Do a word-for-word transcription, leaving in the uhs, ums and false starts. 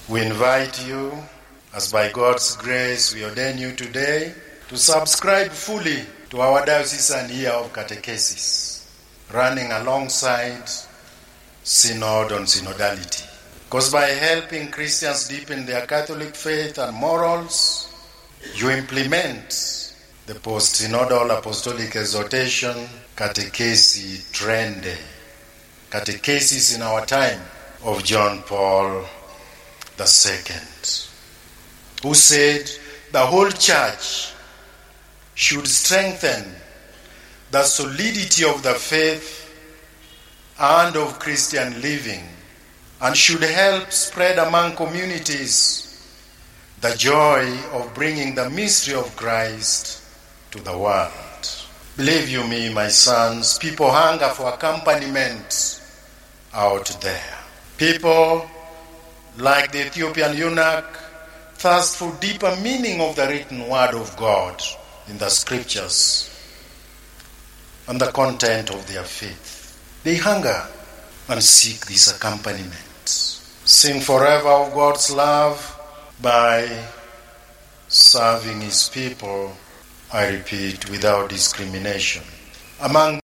We invite you, as by God's grace we ordain you today, to subscribe fully to our diocesan year of catechesis, running alongside Synod on Synodality. Because by helping Christians deepen their Catholic faith and morals, you implement the post-synodal apostolic exhortation, Catechesi Trende, catechesis in our time, of John Paul the Second, who said the whole church should strengthen the solidity of the faith and of Christian living, and should help spread among communities the joy of bringing the mystery of Christ to the world. Believe you me, my sons, people hunger for accompaniment out there. People, like the Ethiopian eunuch, thirst for deeper meaning of the written word of God in the scriptures and the content of their faith. They hunger and seek this accompaniment. Sing forever of God's love by serving his people, I repeat, without discrimination. Among